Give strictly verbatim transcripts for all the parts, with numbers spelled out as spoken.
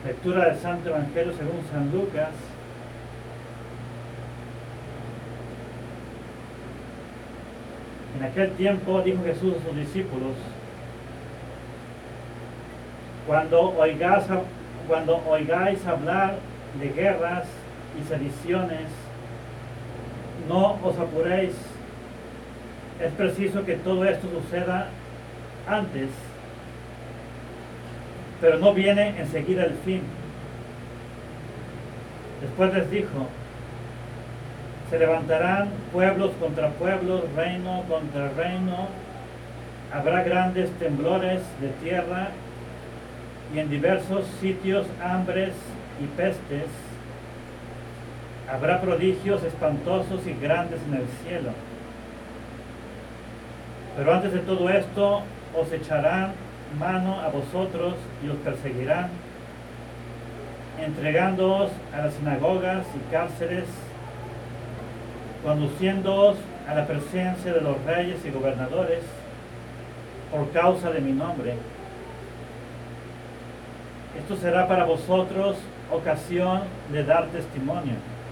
Lectura del Santo Evangelio según San Lucas. En aquel tiempo dijo Jesús a sus discípulos: Cuando oigáis, cuando oigáis hablar de guerras y sediciones, no os apuréis. Es preciso que todo esto suceda antes, pero no viene enseguida el fin. Después les dijo: se levantarán pueblos contra pueblos, reino contra reino, habrá grandes temblores de tierra y en diversos sitios hambres y pestes, habrá prodigios espantosos y grandes en el cielo. Pero antes de todo esto os echarán mano a vosotros y os perseguirán, entregándoos a las sinagogas y cárceles, conduciéndoos a la presencia de los reyes y gobernadores por causa de mi nombre. Esto será para vosotros ocasión de dar testimonio.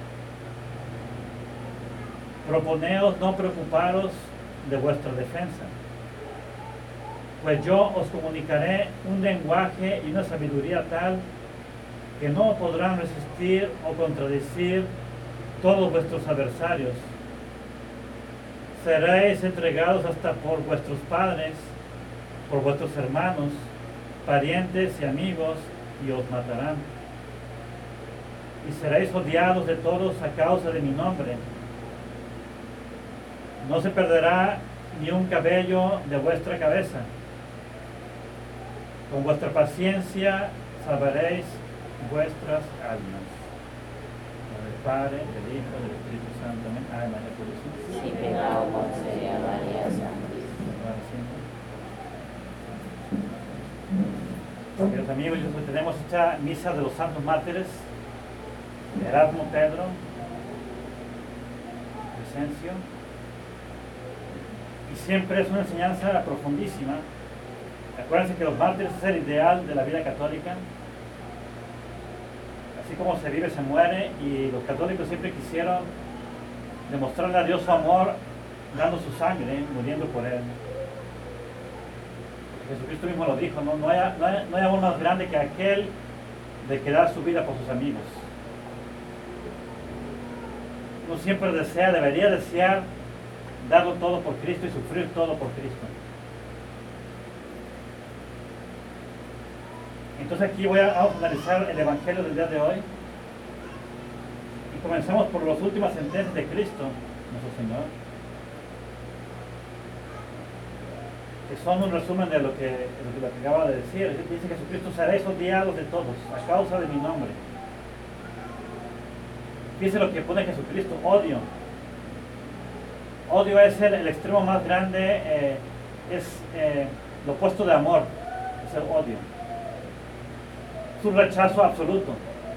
Proponeos no preocuparos de vuestra defensa, pues yo os comunicaré un lenguaje y una sabiduría tal que no podrán resistir o contradecir todos vuestros adversarios. Seréis entregados hasta por vuestros padres, por vuestros hermanos, parientes y amigos, y os matarán. Y seréis odiados de todos a causa de mi nombre. No se perderá ni un cabello de vuestra cabeza. Con vuestra paciencia salvaréis vuestras almas. Del Padre, del Hijo, del Espíritu Santo. Amén. Ay, María Purísima. Si pecado concede a María Santísima. Queridos amigos, hoy tenemos esta misa de los santos mártires, Erasmo, Pedro, Crescencio, y siempre es una enseñanza profundísima. Acuérdense que los mártires es el ideal de la vida católica. Así como se vive, se muere, y los católicos siempre quisieron demostrarle a Dios su amor dando su sangre, muriendo por él. Jesucristo mismo lo dijo, no, no, hay, no, hay, no hay amor más grande que aquel de que da su vida por sus amigos. Uno siempre desea, debería desear darlo todo por Cristo y sufrir todo por Cristo. Entonces aquí voy a, a analizar el Evangelio del día de hoy. Y comencemos por las últimas sentencias de Cristo, nuestro Señor, que son un resumen de lo que, de lo que acaba de decir. Dice Jesucristo: seréis odiados de todos a causa de mi nombre. Fíjense lo que pone Jesucristo: odio. Odio es el, el extremo más grande, eh, es eh, lo opuesto de amor, es el odio. Es un rechazo absoluto.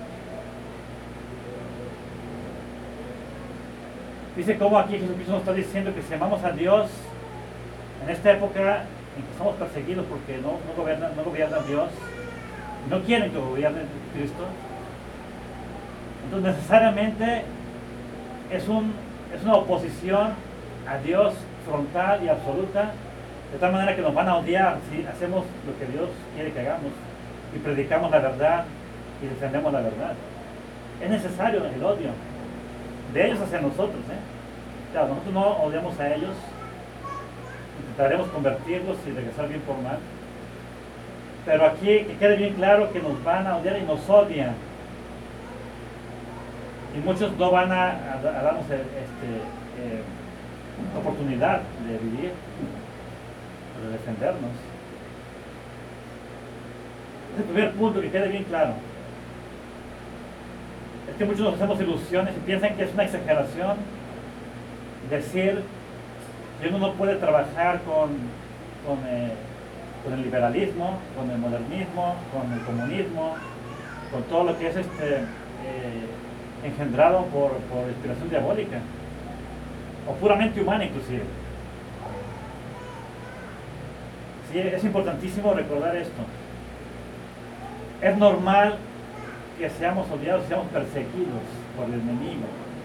Dice cómo aquí Jesucristo nos está diciendo que si amamos a Dios en esta época en que somos perseguidos porque no, no, gobierna, no gobierna Dios, no quieren que gobierne Cristo, entonces necesariamente es, un, es una oposición a Dios frontal y absoluta, de tal manera que nos van a odiar si hacemos lo que Dios quiere que hagamos y predicamos la verdad y defendemos la verdad. Es necesario el odio de ellos hacia nosotros, ¿eh? Claro, nosotros no odiamos a ellos, intentaremos convertirlos y regresar bien por mal, pero aquí que quede bien claro que nos van a odiar y nos odian, y muchos no van a, a, a darnos este, eh, oportunidad de vivir, de defendernos. Es el primer punto, que quede bien claro. Es que muchos nos hacemos ilusiones y piensan que es una exageración decir que uno no puede trabajar con, con, eh, con el liberalismo, con el modernismo, con el comunismo, con todo lo que es este, eh, engendrado por, por inspiración diabólica, o puramente humana inclusive. Sí, es importantísimo recordar esto. Es normal que seamos odiados, seamos perseguidos por el enemigo.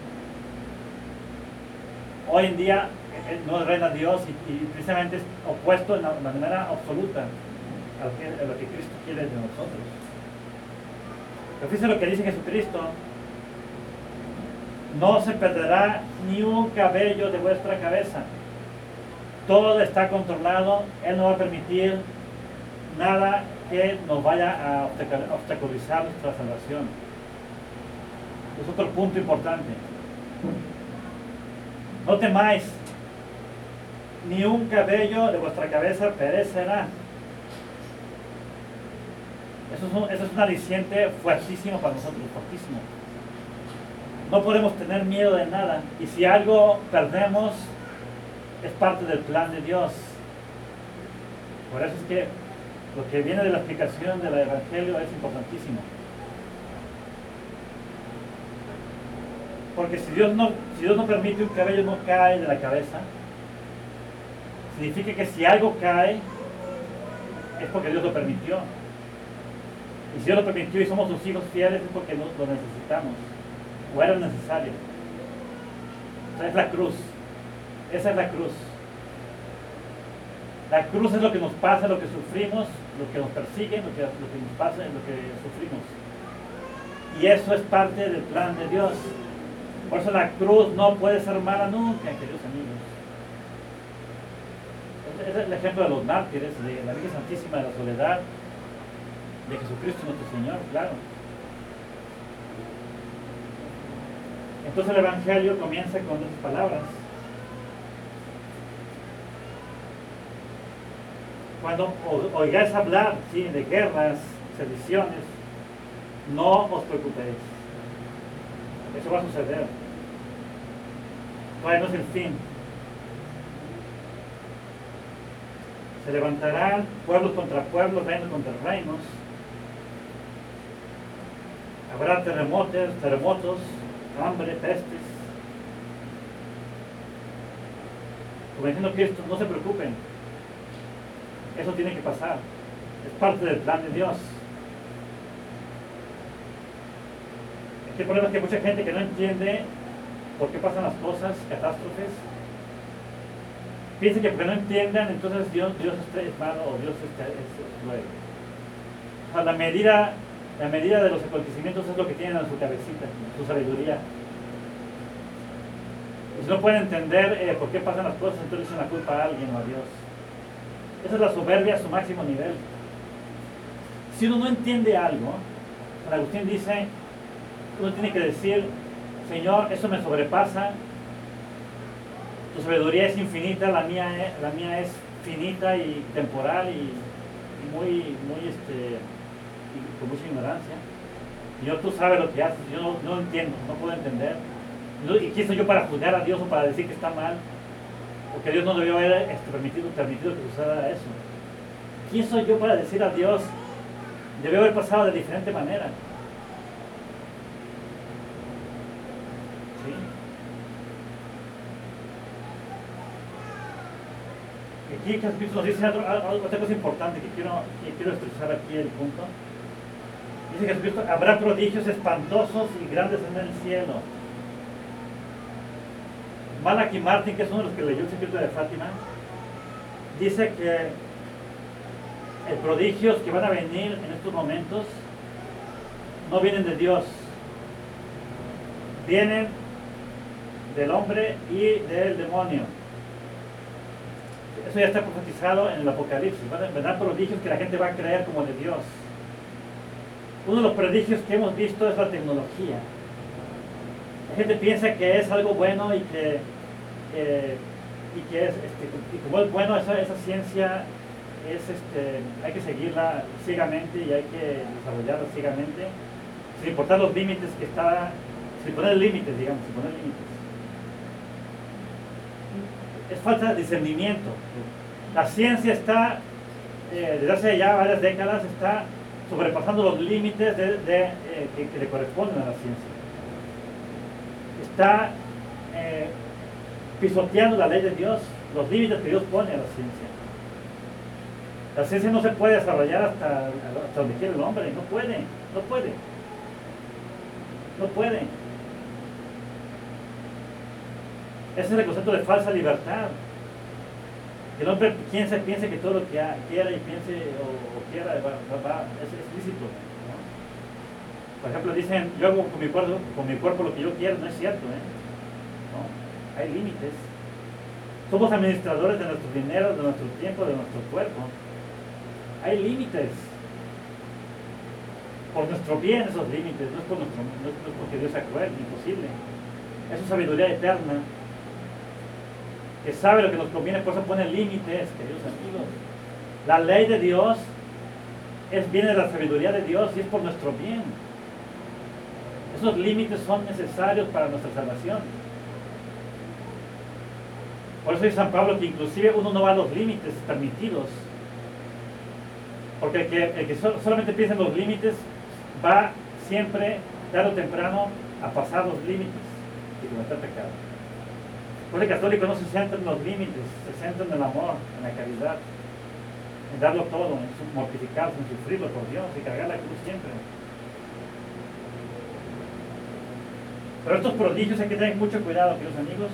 Hoy en día eh, no reina Dios y, y precisamente es opuesto en la manera absoluta a lo, que, a lo que Cristo quiere de nosotros. Pero fíjense lo que dice Jesucristo: no se perderá ni un cabello de vuestra cabeza. Todo está controlado. Él no va a permitir nada que nos vaya a obstaculizar nuestra salvación. Es otro punto importante. No temáis, ni un cabello de vuestra cabeza perecerá. Eso es un, eso es un aliciente fuertísimo para nosotros, fuertísimo. No podemos tener miedo de nada, y si algo perdemos, es parte del plan de Dios. Por eso es que lo que viene de la explicación del Evangelio es importantísimo. Porque si Dios no, si Dios no permite un cabello no cae de la cabeza, significa que si algo cae, es porque Dios lo permitió. Y si Dios lo permitió y somos sus hijos fieles, es porque lo, lo necesitamos, o era necesario. O sea, es la cruz. Esa es la cruz. La cruz es lo que nos pasa, lo que sufrimos, lo que nos persigue, lo que, lo que nos pasa, lo que sufrimos. Y eso es parte del plan de Dios. Por eso la cruz no puede ser mala nunca, queridos amigos. Ese es el ejemplo de los mártires, de la Virgen Santísima de la Soledad, de Jesucristo nuestro Señor, claro. Entonces el Evangelio comienza con estas palabras: cuando oigáis hablar, ¿sí?, de guerras, sediciones, no os preocupéis. Eso va a suceder. Todavía no es el fin. Se levantarán pueblos contra pueblos, reinos contra reinos. Habrá terremotos, terremotos, hambre, pestes. Como diciendo Cristo, no se preocupen. Eso tiene que pasar. Es parte del plan de Dios. El problema es que hay mucha gente que no entiende por qué pasan las cosas, catástrofes. Piensan que porque no entiendan, entonces Dios, Dios es malo o Dios es, es, es bueno. O sea, la medida, la medida de los acontecimientos es lo que tienen en su cabecita, en su sabiduría. Y si no pueden entender eh, por qué pasan las cosas, entonces echan la culpa a alguien o a Dios. Esa es la soberbia a su máximo nivel. Si uno no entiende algo, San Agustín dice, uno tiene que decir: Señor, eso me sobrepasa, tu sabiduría es infinita, la mía es, la mía es finita y temporal y, y muy, muy este, y con mucha ignorancia. Señor, tú sabes lo que haces, yo no, no entiendo, no puedo entender. ¿Y quién soy yo para juzgar a Dios o para decir que está mal? Porque Dios no debió haber este, permitido, permitido que suceda eso. ¿Quién soy yo para decir a Dios? Debió haber pasado de diferente manera. ¿Sí? Aquí Jesucristo nos dice otra, otra cosa importante que quiero, que quiero expresar aquí el punto. Dice Jesucristo: habrá prodigios espantosos y grandes en el cielo. Malachi Martin, que es uno de los que leyó el secreto de Fátima, dice que los prodigios que van a venir en estos momentos no vienen de Dios, vienen del hombre y del demonio. Eso ya está profetizado en el Apocalipsis. Van a venir prodigios que la gente va a creer como de Dios. Uno de los prodigios que hemos visto es la tecnología. La gente piensa que es algo bueno y que, eh, y que es, este, y como es bueno, esa, esa ciencia es, este, hay que seguirla ciegamente y hay que desarrollarla ciegamente, sin importar los límites que está, sin poner límites, digamos, sin poner límites. Es falta de discernimiento. La ciencia está, eh, desde hace ya varias décadas, está sobrepasando los límites de, de, eh, que, que le corresponden a la ciencia. Está eh, pisoteando la ley de Dios, los límites que Dios pone a la ciencia. La ciencia no se puede desarrollar hasta, hasta donde quiere el hombre, no puede, no puede. No puede. Ese es el concepto de falsa libertad. Que el hombre piense, piense que todo lo que ha- quiera y piense o, o quiera va, va- va- es, es lícito, ¿no? Por ejemplo, dicen, yo hago con mi cuerpo, con mi cuerpo lo que yo quiero, no es cierto, ¿eh? ¿No? Hay límites. Somos administradores de nuestro dinero, de nuestro tiempo, de nuestro cuerpo. Hay límites. Por nuestro bien esos límites, no es, por nuestro, no es no es porque Dios sea cruel, imposible. Es su sabiduría eterna, que sabe lo que nos conviene, por eso pone límites, queridos amigos. La ley de Dios es, viene de la sabiduría de Dios y es por nuestro bien. Esos límites son necesarios para nuestra salvación. Por eso dice San Pablo que inclusive uno no va a los límites permitidos. Porque el que, el que so- solamente piensa en los límites va siempre, tarde o temprano, a pasar los límites y cometer pecado. Por eso el católico no se centra en los límites, se centra en el amor, en la caridad, en darlo todo, en su- mortificarse, en sufrirlo por Dios y cargar la cruz siempre. Pero estos prodigios hay que tener mucho cuidado, queridos amigos.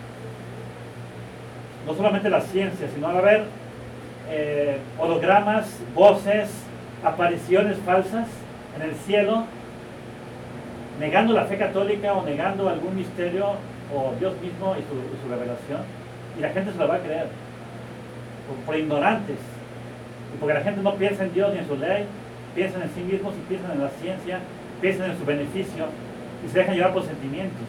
No solamente la ciencia, sino va a haber eh, hologramas, voces, apariciones falsas en el cielo, negando la fe católica o negando algún misterio o Dios mismo y su, y su revelación, y la gente se lo va a creer por, por ignorantes, y porque la gente no piensa en Dios ni en su ley, piensan en sí mismos y piensan en la ciencia, piensan en su beneficio y se dejan llevar por sentimientos.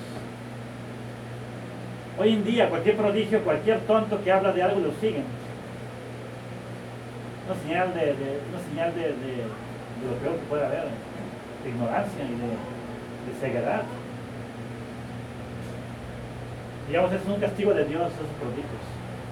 Hoy en día cualquier prodigio, cualquier tonto que habla de algo lo siguen. Una señal de, de, una señal de, de, de lo peor que puede haber, de ignorancia y de, de ceguedad. Digamos, es un castigo de Dios esos prodigios.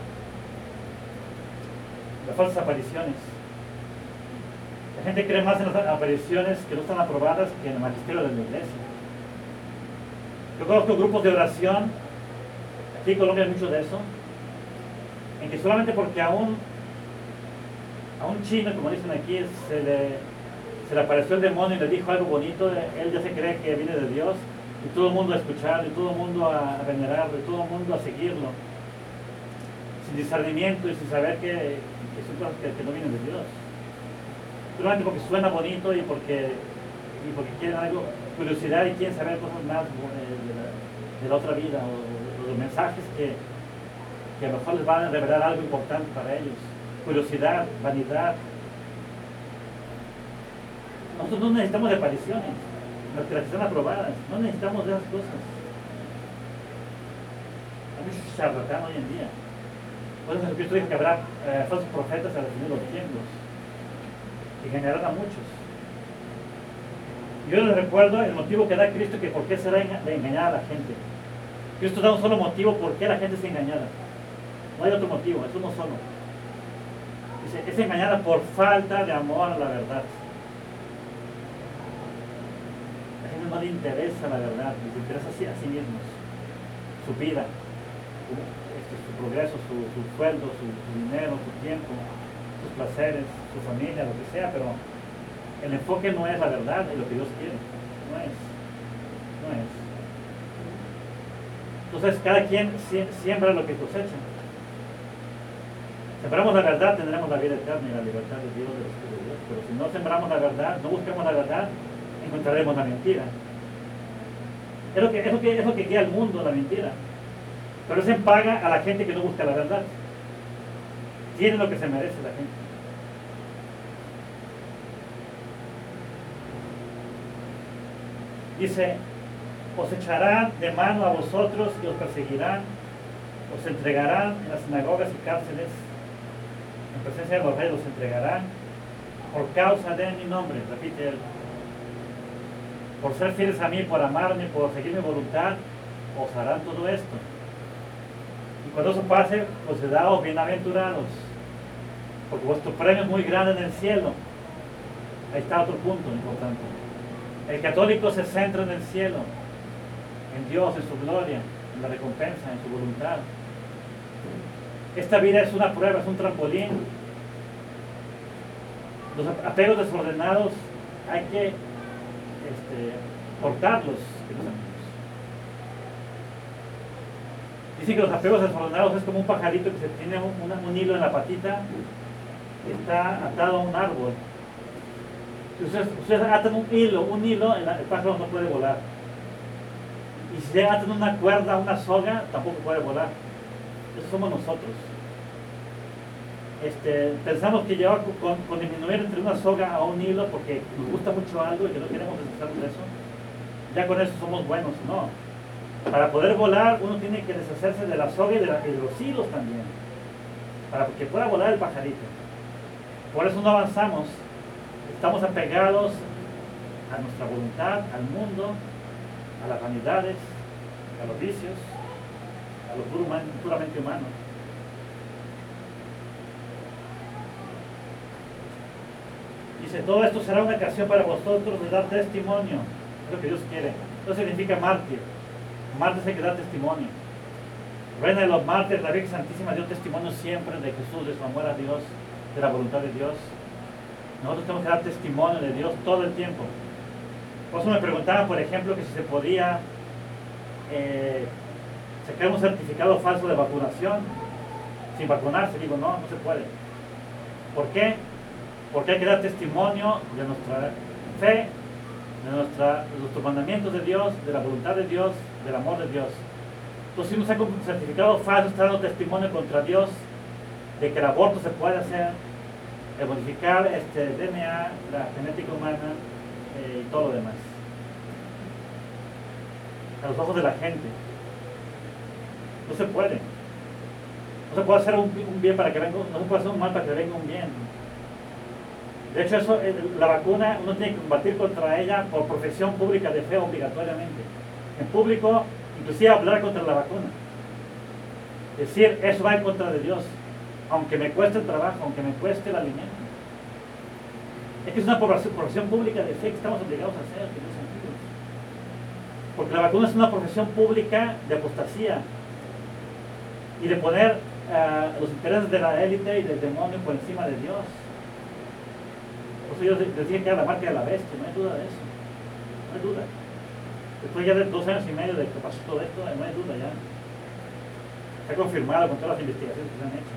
Las falsas apariciones. La gente cree más en las apariciones que no están aprobadas que en el magisterio de la iglesia. Yo conozco grupos de oración, aquí en Colombia hay mucho de eso, en que solamente porque a un, a un chino, como dicen aquí, se le, se le apareció el demonio y le dijo algo bonito, él ya se cree que viene de Dios, y todo el mundo a escucharlo, y todo el mundo a venerarlo, y todo el mundo a seguirlo, sin discernimiento y sin saber que, que son cosas que, que no vienen de Dios. Solamente porque suena bonito y porque, y porque quieren algo, curiosidad y quieren saber cosas más eh, de, la, de la otra vida, o, o los mensajes que, que a lo mejor les van a revelar algo importante para ellos. Curiosidad, vanidad. Nosotros no necesitamos de apariciones, las que están aprobadas, no necesitamos de esas cosas. Hay muchos charlatán hoy en día. Por eso Jesucristo dijo que habrá eh, falsos profetas al fin de los tiempos, que engañarán a muchos. Yo les recuerdo el motivo que da Cristo, que por qué será de engañar a la gente. Cristo da un solo motivo por qué la gente es engañada. No hay otro motivo, es uno solo. Dice, es engañada por falta de amor a la verdad. La gente no le interesa la verdad, les interesa a sí, a sí mismos, su vida, su, este, su progreso, su, su sueldo, su, su dinero, su tiempo, sus placeres, su familia, lo que sea, pero el enfoque no es la verdad y lo que Dios quiere, no es, no es. Entonces cada quien siembra lo que cosecha. Sembramos la verdad, tendremos la vida eterna y la libertad de Dios, del Espíritu de Dios. Pero si no sembramos la verdad, no buscamos la verdad, encontraremos la mentira. Es lo que, es lo que, es lo que guía al mundo, la mentira. Pero eso en paga a la gente que no busca la verdad. Tiene lo que se merece la gente. Dice, os echarán de mano a vosotros y os perseguirán, os entregarán en las sinagogas y cárceles, en presencia de los reyes los entregarán, por causa de mi nombre, repite él, por ser fieles a mí, por amarme, por seguir mi voluntad, os harán todo esto. Y cuando eso pase, os daos bienaventurados, porque vuestro premio es muy grande en el cielo. Ahí está otro punto importante. El católico se centra en el cielo, en Dios, en su gloria, en la recompensa, en su voluntad. Esta vida es una prueba, es un trampolín. Los apegos desordenados hay que este, cortarlos, queridos amigos. Dicen que los apegos desordenados es como un pajarito que se tiene un, una, un hilo en la patita que está atado a un árbol. Si ustedes, ustedes atan un hilo, un hilo, el, el pájaro no puede volar. Y si le atan una cuerda, una soga, tampoco puede volar. Eso somos nosotros. Este, pensamos que lleva con, con disminuir entre una soga a un hilo porque nos gusta mucho algo y que no queremos deshacernos de eso, ya con eso somos buenos. No. Para poder volar uno tiene que deshacerse de la soga y de, la, y de los hilos también, para que pueda volar el pajarito. Por eso no avanzamos. Estamos apegados a nuestra voluntad, al mundo, a las vanidades, a los vicios, a lo puramente humano. Dice, todo esto será una ocasión para vosotros de dar testimonio. Es lo que Dios quiere. Eso significa mártir. Mártir es el que da testimonio. Reina de los mártires, la Virgen Santísima dio testimonio siempre de Jesús, de su amor a Dios, de la voluntad de Dios. Nosotros tenemos que dar testimonio de Dios todo el tiempo. Por eso me preguntaban, por ejemplo, que si se podía eh, sacar un certificado falso de vacunación sin vacunarse. Digo, no, no se puede. ¿Por qué? Porque hay que dar testimonio de nuestra fe, de, nuestra, de nuestros mandamientos de Dios, de la voluntad de Dios, del amor de Dios. Entonces, si uno saca un certificado falso, está dando testimonio contra Dios de que el aborto se puede hacer, de modificar este D N A, la genética humana eh, y todo lo demás. A los ojos de la gente. No se puede. No se puede hacer un, un bien para que venga, no se puede hacer un mal para que venga un bien. De hecho, eso, la vacuna, uno tiene que combatir contra ella por profesión pública de fe obligatoriamente. En público, inclusive hablar contra la vacuna. Decir, eso va en contra de Dios, aunque me cueste el trabajo, aunque me cueste el alimento. Es que es una profesión pública de fe que estamos obligados a hacer, queridos amigos. Porque la vacuna es una profesión pública de apostasía y de poner uh, los intereses de la élite y del demonio por encima de Dios. Por eso yo decía que era la marca de la bestia, no hay duda de eso, no hay duda. Después ya de dos años y medio de que pasó todo esto, no hay duda ya. Está confirmado con todas las investigaciones que se han hecho.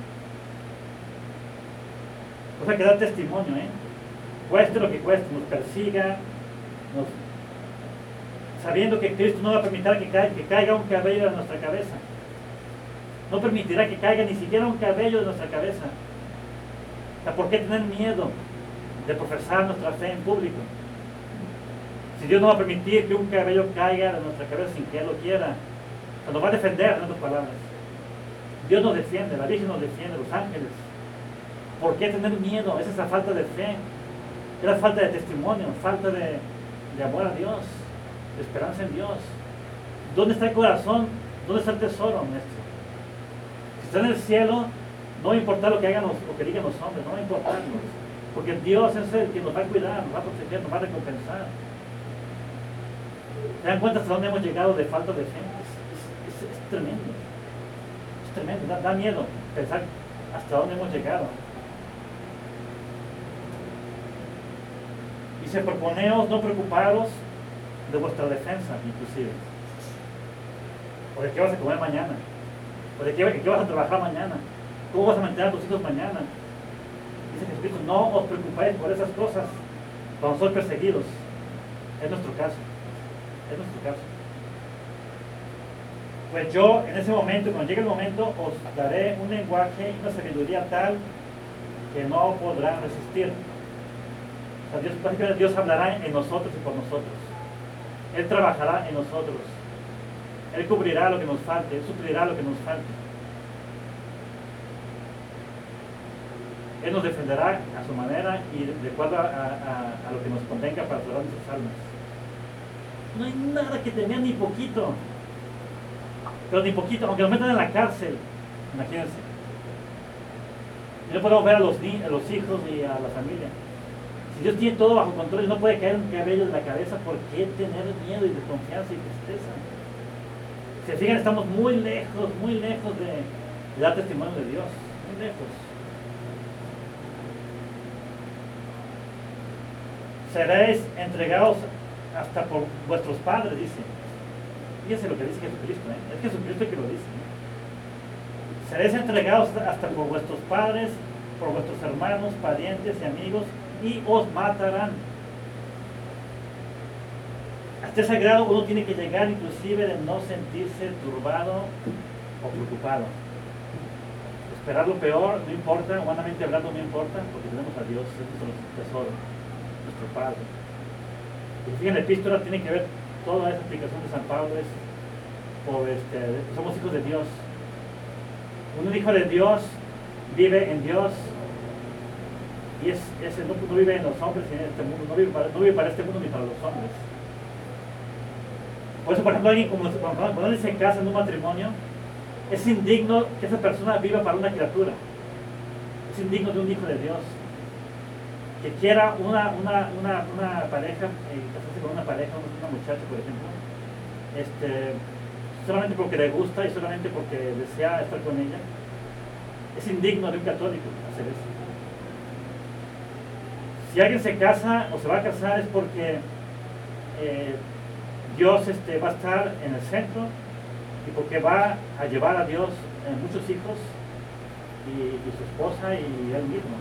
O sea, que da testimonio, ¿eh? Cueste lo que cueste, nos persiga, nos... sabiendo que Cristo no va a permitir que caiga, que caiga un cabello de nuestra cabeza. No permitirá que caiga ni siquiera un cabello de nuestra cabeza. O sea, ¿por qué tener miedo de profesar nuestra fe en público? Si Dios no va a permitir que un cabello caiga de nuestra cabeza sin que Él lo quiera, nos va a defender, en otras palabras. Dios nos defiende, la Virgen nos defiende, los ángeles. ¿Por qué tener miedo? Esa es la falta de fe, es la falta de testimonio, falta de, de amor a Dios, de esperanza en Dios. ¿Dónde está el corazón? ¿Dónde está el tesoro, maestro? Si está en el cielo, no va a importar lo que hagan los, lo que digan los hombres, no va a importarnos. Porque Dios es el que nos va a cuidar, nos va a proteger, nos va a recompensar. ¿Se dan cuenta hasta dónde hemos llegado de falta de fe? Es, es, es, es tremendo. Es tremendo, da, da miedo pensar hasta dónde hemos llegado. Dice, proponeos no preocuparos de vuestra defensa, inclusive. O de qué vas a comer mañana. O de qué, qué vas a trabajar mañana. ¿Cómo vas a mantener a tus hijos mañana? Dice Jesucristo, no os preocupéis por esas cosas cuando sois perseguidos. Es nuestro caso. Es nuestro caso. Pues yo, en ese momento, cuando llegue el momento, os daré un lenguaje y una sabiduría tal que no podrán resistir. O sea, Dios, básicamente Dios hablará en nosotros y por nosotros. Él trabajará en nosotros. Él cubrirá lo que nos falte, Él suplirá lo que nos falte. Él nos defenderá a su manera y de acuerdo a, a, a lo que nos convenga para salvar nuestras almas. No hay nada que temer ni poquito. Pero ni poquito, aunque nos metan en la cárcel, imagínense. Y no podemos ver a los, a los hijos ni a la familia. Si Dios tiene todo bajo control y no puede caer un cabello de la cabeza, ¿por qué tener miedo y desconfianza y tristeza? Si se fijan, estamos muy lejos, muy lejos de, de dar testimonio de Dios. Muy lejos. Seréis entregados hasta por vuestros padres, dice. Fíjense lo que dice Jesucristo, ¿eh? Es Jesucristo el que lo dice, ¿eh? Seréis entregados hasta por vuestros padres, por vuestros hermanos, parientes y amigos, y os matarán. Hasta ese grado uno tiene que llegar inclusive de no sentirse turbado o preocupado. Esperar lo peor, no importa, humanamente hablando no importa, porque tenemos a Dios, es nuestro tesoro, nuestro Padre. Y fíjense, la epístola tiene que ver, toda esa explicación de San Pablo es, por este, somos hijos de Dios. Un hijo de Dios vive en Dios, y es, ese no, no vive en los hombres ni en este mundo, no vive, para, no vive para este mundo ni para los hombres. Por eso, por ejemplo, alguien como cuando alguien se casa en un matrimonio, es indigno que esa persona viva para una criatura. Es indigno de un hijo de Dios. Que quiera una, una, una, una pareja, eh, casarse con una pareja, una muchacha, por ejemplo, este, solamente porque le gusta y solamente porque desea estar con ella. Es indigno de un católico hacer eso. Si alguien se casa o se va a casar es porque eh, Dios este, va a estar en el centro y porque va a llevar a Dios en muchos hijos y, y su esposa y él mismo.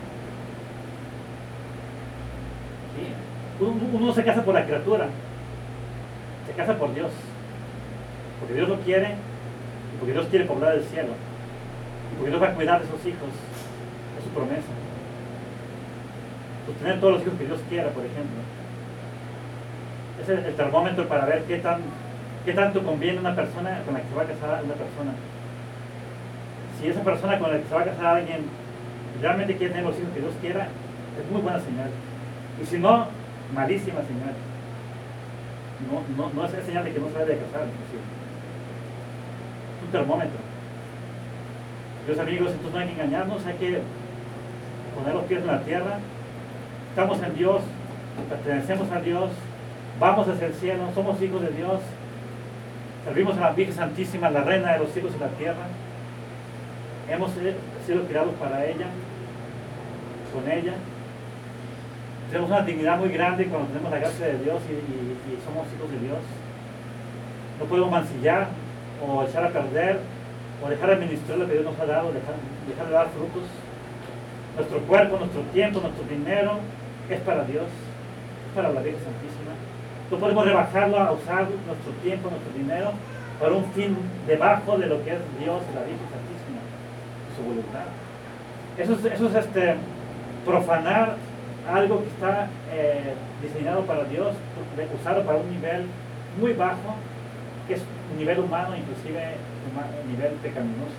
¿Sí? Uno, uno no se casa por la criatura, se casa por Dios, porque Dios lo quiere y porque Dios quiere poblar el cielo y porque Dios va a cuidar de esos hijos, es su promesa. Sostener todos los hijos que Dios quiera, por ejemplo. Es el, el termómetro para ver qué, tan, qué tanto conviene una persona con la que se va a casar una persona. Si esa persona con la que se va a casar alguien realmente quiere tener los hijos que Dios quiera, es muy buena señal. Y si no, malísima señal. No, no, no es señal de que no se debe de casar, inclusive. Es un termómetro. Dios amigos, entonces no hay que engañarnos, hay que poner los pies en la tierra. Estamos en Dios, pertenecemos a Dios, vamos hacia el cielo, somos hijos de Dios, servimos a la Virgen Santísima, la Reina de los cielos y la tierra. Hemos sido creados para ella, con ella. Tenemos una dignidad muy grande cuando tenemos la gracia de Dios y, y, y somos hijos de Dios. No podemos mancillar o echar a perder o dejar de administrar lo que Dios nos ha dado, dejar, dejar de dar frutos. Nuestro cuerpo, nuestro tiempo, nuestro dinero es para Dios, es para la Virgen Santísima. No podemos rebajarlo a usar nuestro tiempo, nuestro dinero para un fin debajo de lo que es Dios y la Virgen Santísima, su voluntad. Eso es, eso es este, profanar algo que está eh, diseñado para Dios, usarlo para un nivel muy bajo, que es un nivel humano, inclusive un nivel pecaminoso.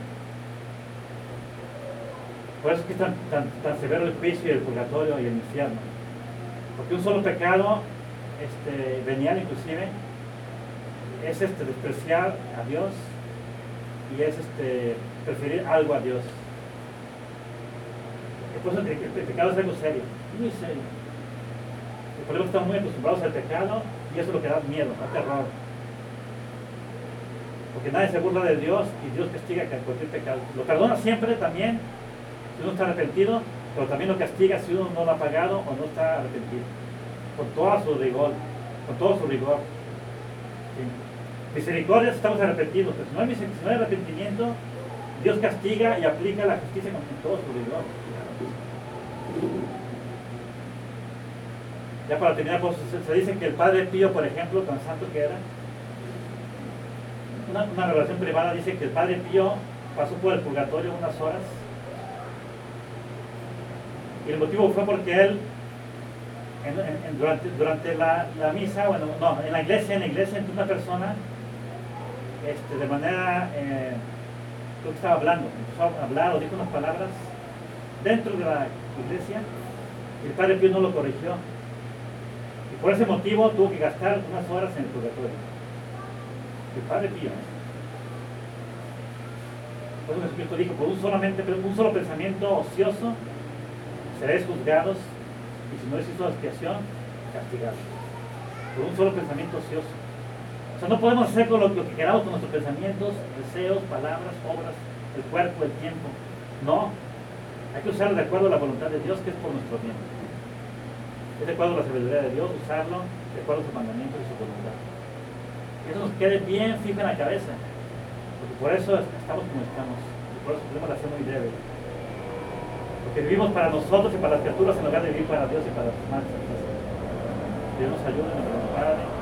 Por eso es que es tan, tan, tan severo el juicio y el purgatorio y el infierno. Porque un solo pecado este, venial inclusive es este, despreciar a Dios y es este, preferir algo a Dios. Por eso el, el pecado es algo serio, muy serio. Y por eso estamos muy acostumbrados al pecado y eso es lo que da miedo, da terror. Porque nadie se burla de Dios y Dios castiga cualquier pecado. Lo perdona siempre también si uno está arrepentido, pero también lo castiga si uno no lo ha pagado o no está arrepentido. Con todo su rigor, con todo su rigor. ¿Sí? Misericordia si estamos arrepentidos, pero si no hay, si no hay arrepentimiento, Dios castiga y aplica la justicia con todo su rigor. Ya para terminar, pues, se, se dice que el Padre Pío, por ejemplo, tan santo que era, una, una revelación privada dice que el Padre Pío pasó por el purgatorio unas horas. Y el motivo fue porque él, en, en, en, durante, durante la, la misa, bueno, no, en la iglesia, en la iglesia, entre una persona, este, de manera, eh, creo que estaba hablando, empezó a hablar o dijo unas palabras dentro de la iglesia, y el Padre Pío no lo corrigió. Y por ese motivo tuvo que gastar unas horas en el purgatorio. El Padre Pío, ¿eh? Por eso Jesucristo dijo, por un, solamente, un solo pensamiento ocioso, seréis juzgados, y si no hizo expiación, castigados. Por un solo pensamiento ocioso. O sea, no podemos hacer con lo, lo que queramos con nuestros pensamientos, deseos, palabras, obras, el cuerpo, el tiempo. No. Hay que usarlo de acuerdo a la voluntad de Dios, que es por nuestro bien. Es de acuerdo a la sabiduría de Dios, usarlo de acuerdo a sus mandamientos y su voluntad. Que eso nos quede bien fijo en la cabeza, porque por eso estamos como estamos, y por eso tenemos la fe muy débil. Porque vivimos para nosotros y para las criaturas en lugar de vivir para Dios y para los demás. Dios nos ayude en el nombre del Padre,